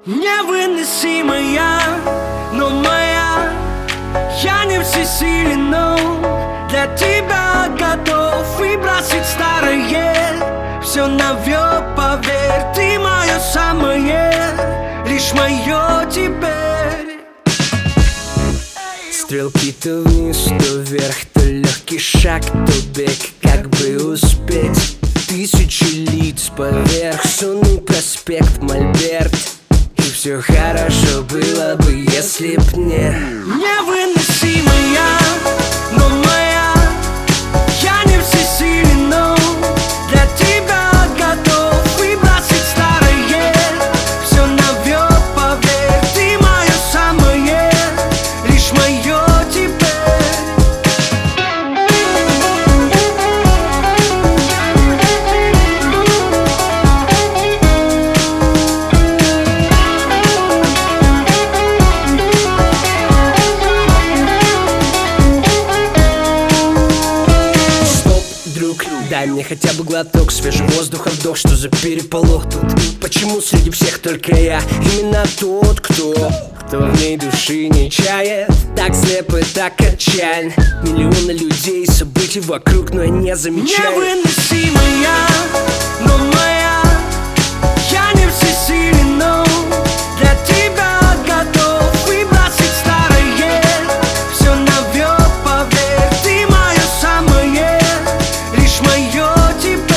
Невыносимая, но моя. Я не всесилен, но для тебя готов и бросить старое. Все новье, поверь, ты мое самое, лишь мое теперь. Стрелки то вниз, то вверх, то легкий шаг, то бег. Как бы успеть? Тысячи лиц поверх, сонный проспект Мольберт. И все хорошо было бы, если б не невыносимая, но моя. Я не всесилен, но для тебя готов и бросить старое. Все новье, поверь, ты мое самое, лишь мое теперь. Дай мне хотя бы глоток свежего воздуха, вдох. Что за переполох тут? Почему среди всех только я? Именно тот, кто в ней души не чает. Так слепо, так отчаянно. Миллионы людей, событий вокруг, но я не замечаю. Невыносимая, но моя. Я не всесилен, но для тебя готов и бросить старое. Все новье, поверь, ты мое самое, лишь мое теперь.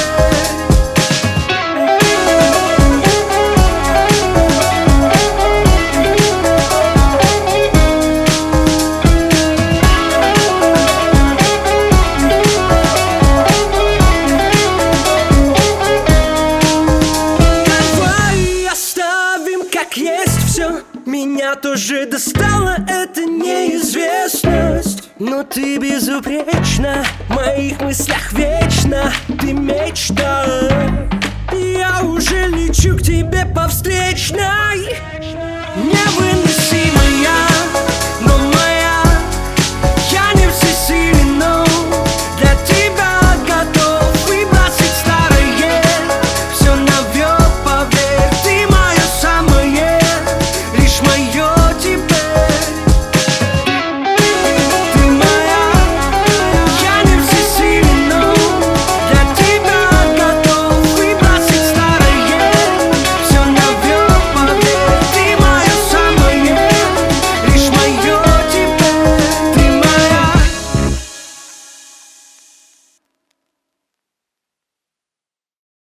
Давай оставим как есть все. Меня тоже достала эта неизвестность. Но ты безупречна, в моих мыслях вечно. Ты мечта. Я уже лечу к тебе по встречной.